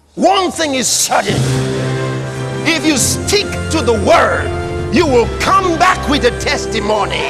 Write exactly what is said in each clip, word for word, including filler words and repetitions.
One thing is certain. If you stick to the word, you will come back with a testimony.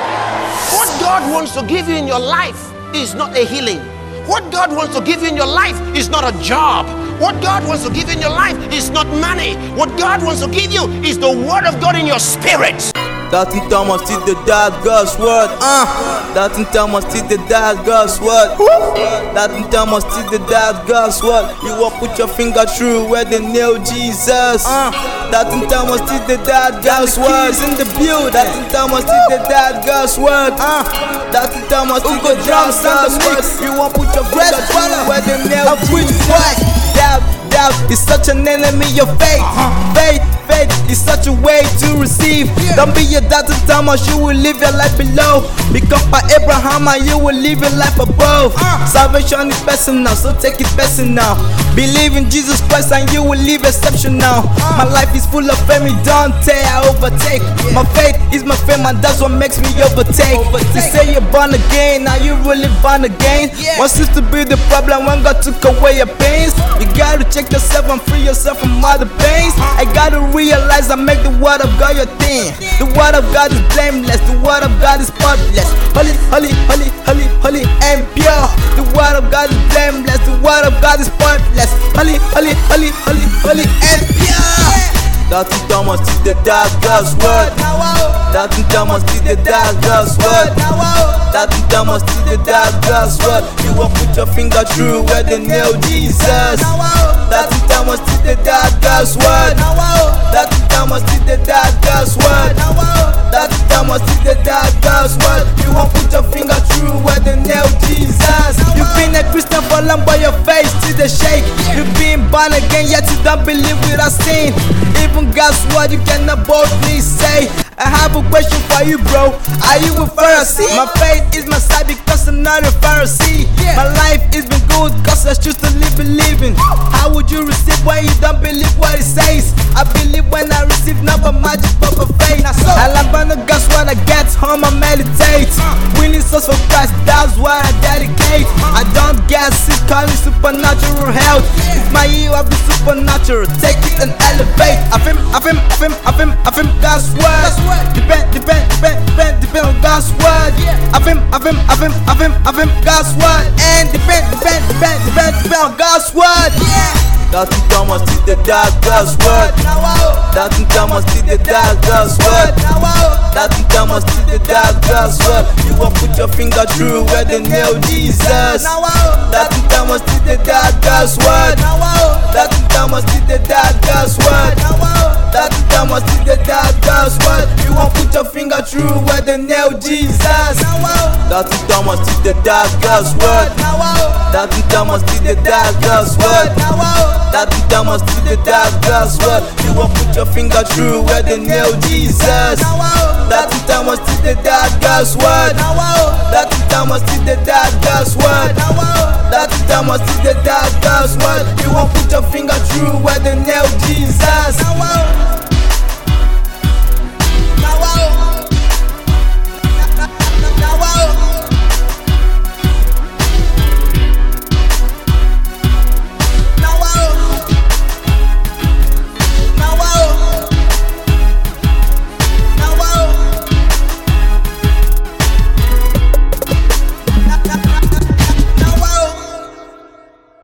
What God wants to give you in your life is not a healing. What God wants to give you in your life is not a job. What God wants to give you in your life is not money. What God wants to give you is the word of God in your spirit. That in Thomas did the dad God's word. Uh. That in Thomas did the dad God's word. That in Thomas did the dad God's word. You walk put your finger through where they nail Jesus. Uh. That in Thomas did the dad God's word. In the build. That in Thomas did the dad God's word. Uh. That in Thomas did the dad God's word. You walk put your finger through where they nail Jesus. Doubt, doubt is such an enemy of faith. Faith, faith is such a way to receive. Don't be a doubting Thomas, you will live your life below. Become by Abraham and you will live your life above. Salvation is personal, so take it personal. Believe in Jesus Christ and you will live exceptional. My life is full of fame, don't tell I overtake. My faith is my fame and that's what makes me overtake. You say you're born again, now you really born again. What seems to be the problem when God took away your pains? You gotta check yourself and free yourself from all the pains. I gotta realize I make the word of God your thing. The word of God is blameless, the word of God is spotless. Holy, holy, holy, holy, holy and pure. The word of God is blameless, the word of God is spotless. Holy, holy, holy, holy, holy and pure. That in Thomas did the dad God's word. That in Thomas did the dad God's word. That in Thomas did the dad God's word. You won't put your finger through where they nail Jesus. That in Thomas did the dad God's word. That in Thomas did the dad God's word. That in Thomas did the dad God's word. You won't put your finger through where they nail Jesus. You've been a Christian for long but your face still the shake. You've been born again yet you don't believe without sin. Even God's word you cannot boldly say. I have a question for you, bro. Are you a Pharisee? My faith is my side because I'm not a Pharisee. My life has been good cause I choose to live believing. How would you receive when you don't believe what it says? I believe when I receive not by magic but by faith. I love on the God's when I get home I meditate. Winning souls for Christ, that's what I dedicate. I don't get sick, calling supernatural health. It's my year of the supernatural, take it and elevate. I feel, I feel, I feel, I feel, I feel God's word. Depend, depend, depend, depend, depend on God's word. I feel, I feel, I feel, I feel, I feel God's word. And depend, depend, depend, depend, depend on God's word. That in Thomas did the dad God's word. That in Thomas did the dad God's word. That in Thomas did the dad God's word. You won't put your finger through where they nail Jesus. That in Thomas did the dad God's word. That in Thomas did the dad God's word. That in Thomas did the dad God's word. You won't put your finger through where they nail Jesus. That in Thomas did the dad God's word. That in Thomas did the dad God's word. That in Thomas did the dad God's word. You won't put your finger through where they nail Jesus. That in Thomas did the dad God's word. That in Thomas did the dad God's word. That in Thomas did the dad God's word. You won't put your finger through where they nail Jesus.